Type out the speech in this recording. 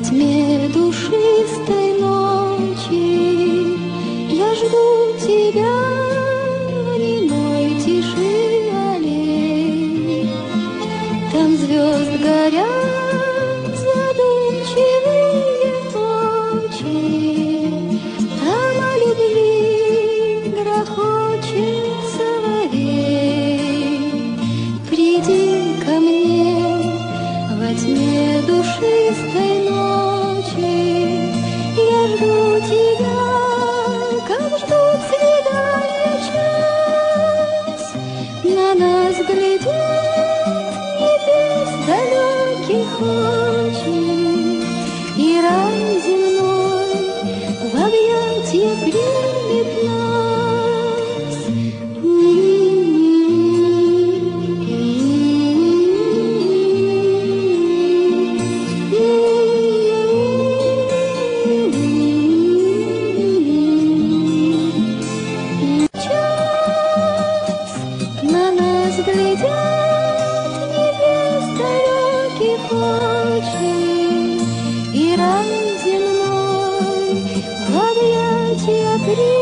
тьме душистой ночи я жду тебя в немой тиши аллей. Там звезд горят задумчивые очи, там о любви грохочет соловей. Приди ко мне во тьме душистой ночи, я жду тебя, как ждут свидания час. На нас глядит небес далеких очи, и рай земной в объятья примет нас. На нас глядят небес далеких очи, и рай земной в объятья примет.